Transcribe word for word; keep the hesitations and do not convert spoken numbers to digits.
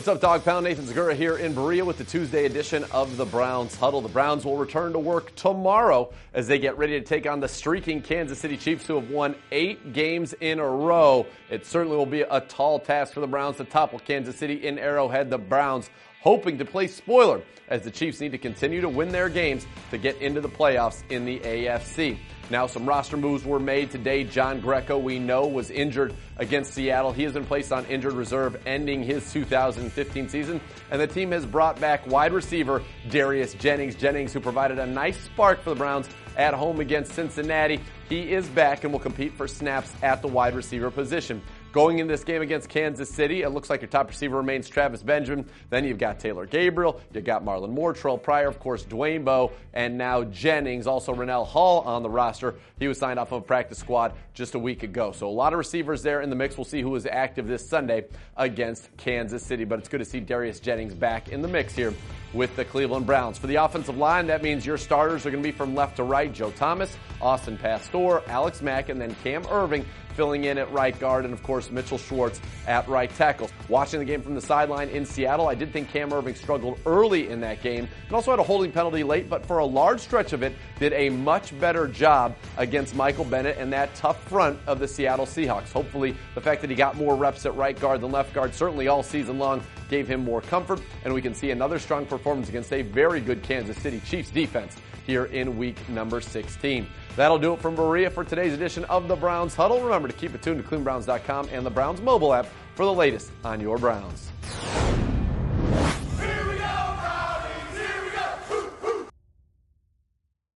what's up, Dog Pound? Nathan Zegura here in Berea with the Tuesday edition of the Browns Huddle. The Browns will return to work tomorrow as they get ready to take on the streaking Kansas City Chiefs, who have won eight games in a row. It certainly will be a tall task for the Browns to topple Kansas City in Arrowhead. The Browns hoping to play spoiler as the Chiefs need to continue to win their games to get into the playoffs in the A F C. Now, some roster moves were made today. John Greco, we know, was injured against Seattle. He has been placed on injured reserve, ending his two thousand fifteen season. And the team has brought back wide receiver Darius Jennings. Jennings, who provided a nice spark for the Browns at home against Cincinnati. He is back and will compete for snaps at the wide receiver position. Going in this game against Kansas City, it looks like your top receiver remains Travis Benjamin. Then you've got Taylor Gabriel, you've got Marlon Moore, Terrell Pryor, of course, Dwayne Bowe, and now Jennings. Also, Rennell Hall on the roster. He was signed off of a practice squad just a week ago. So a lot of receivers there in the mix. We'll see who is active this Sunday against Kansas City. But it's good to see Darius Jennings back in the mix here with the Cleveland Browns. For the offensive line, that means your starters are going to be from left to right. Joe Thomas, Austin Pastor, Alex Mack, and then Cam Irving filling in at right guard, and of course Mitchell Schwartz at right tackle. Watching the game from the sideline in Seattle, I did think Cam Irving struggled early in that game and also had a holding penalty late, but for a large stretch of it did a much better job against Michael Bennett and that tough front of the Seattle Seahawks. Hopefully the fact that he got more reps at right guard than left guard certainly all season long gave him more comfort, and we can see another strong performance against a very good Kansas City Chiefs defense here in week number sixteen. That'll do it from Berea for today's edition of the Browns Huddle. Remember to keep it tuned to Cleveland Browns dot com and the Browns mobile app for the latest on your Browns.